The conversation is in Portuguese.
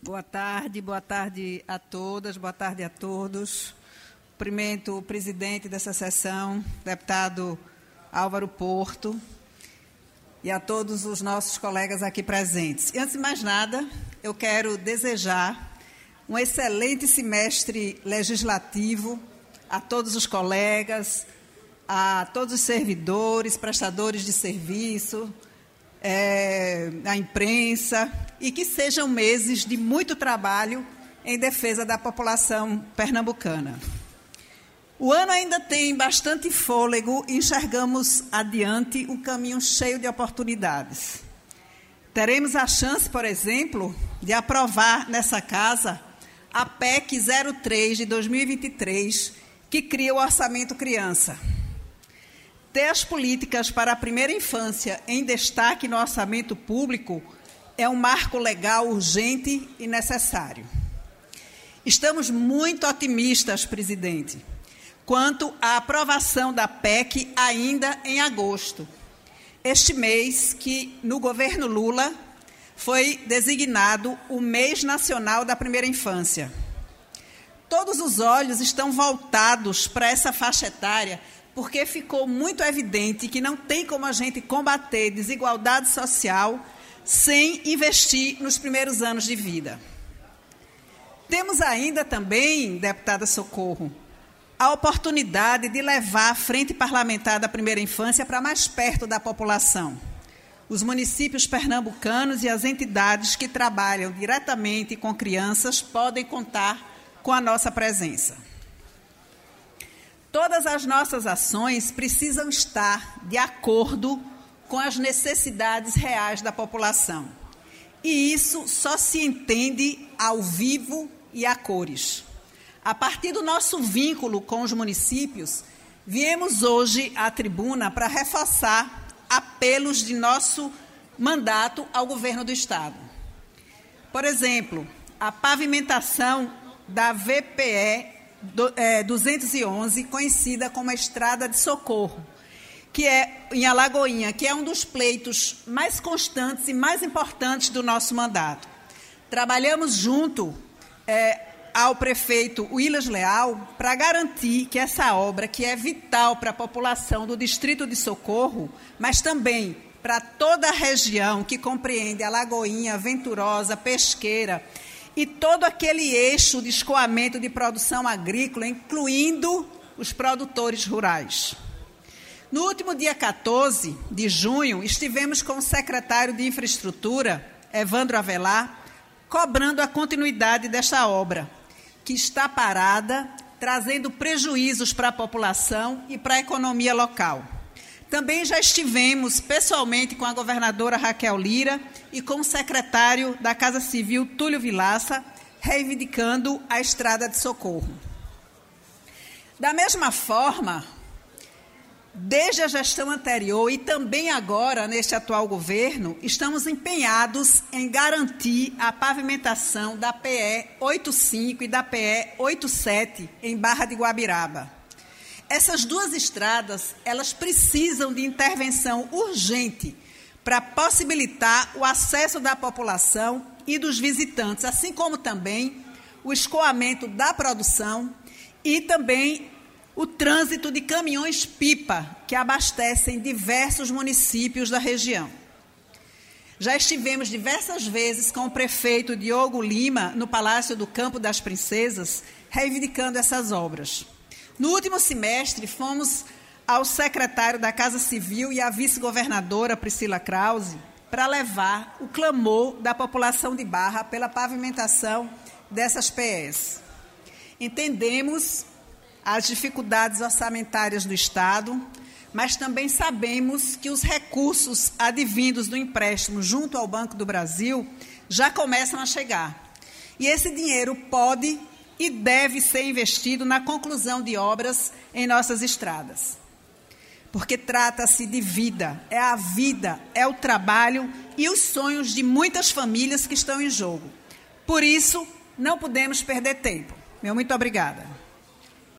Boa tarde a todas, boa tarde a todos. Cumprimento o presidente dessa sessão, deputado Álvaro Porto, e a todos os nossos colegas aqui presentes. E, antes de mais nada, eu quero desejar um excelente semestre legislativo a todos os colegas, a todos os servidores, prestadores de serviço, a imprensa, e que sejam meses de muito trabalho em defesa da população pernambucana. O ano ainda tem bastante fôlego e enxergamos adiante um caminho cheio de oportunidades. Teremos a chance, por exemplo, de aprovar nessa casa a PEC 03 de 2023, que cria o Orçamento Criança. Ter as políticas para a primeira infância em destaque no orçamento público é um marco legal urgente e necessário. Estamos muito otimistas, presidente, quanto à aprovação da PEC ainda em agosto. Este mês que, no governo Lula, foi designado o Mês Nacional da Primeira Infância. Todos os olhos estão voltados para essa faixa etária, porque ficou muito evidente que não tem como a gente combater desigualdade social sem investir nos primeiros anos de vida. Temos ainda também, deputada Socorro, a oportunidade de levar a Frente Parlamentar da Primeira Infância para mais perto da população. Os municípios pernambucanos e as entidades que trabalham diretamente com crianças podem contar com a nossa presença. Todas as nossas ações precisam estar de acordo com as necessidades reais da população. E isso só se entende ao vivo e a cores. A partir do nosso vínculo com os municípios, viemos hoje à tribuna para reforçar apelos de nosso mandato ao governo do Estado. Por exemplo, a pavimentação da VPE 211, conhecida como a Estrada de Socorro, que é em Alagoinha, que é um dos pleitos mais constantes e mais importantes do nosso mandato. Trabalhamos junto ao prefeito Willis Leal para garantir que essa obra, que é vital para a população do Distrito de Socorro, mas também para toda a região que compreende Alagoinha, Venturosa, Pesqueira e todo aquele eixo de escoamento de produção agrícola, incluindo os produtores rurais. No último dia 14 de junho, estivemos com o secretário de Infraestrutura, Evandro Avelar, cobrando a continuidade desta obra, que está parada, trazendo prejuízos para a população e para a economia local. Também já estivemos pessoalmente com a governadora Raquel Lira e com o secretário da Casa Civil, Túlio Vilaça, reivindicando a Estrada de Socorro. Da mesma forma, desde a gestão anterior e também agora, neste atual governo, estamos empenhados em garantir a pavimentação da PE 85 e da PE 87 em Barra de Guabiraba. Essas duas estradas, elas precisam de intervenção urgente para possibilitar o acesso da população e dos visitantes, assim como também o escoamento da produção e também o trânsito de caminhões-pipa que abastecem diversos municípios da região. Já estivemos diversas vezes com o prefeito Diogo Lima no Palácio do Campo das Princesas, reivindicando essas obras. No último semestre, fomos ao secretário da Casa Civil e à vice-governadora Priscila Krause para levar o clamor da população de Barra pela pavimentação dessas PEs. Entendemos as dificuldades orçamentárias do Estado, mas também sabemos que os recursos advindos do empréstimo junto ao Banco do Brasil já começam a chegar. E esse dinheiro pode e deve ser investido na conclusão de obras em nossas estradas. Porque trata-se de vida, é o trabalho e os sonhos de muitas famílias que estão em jogo. Por isso, não podemos perder tempo. Muito obrigada.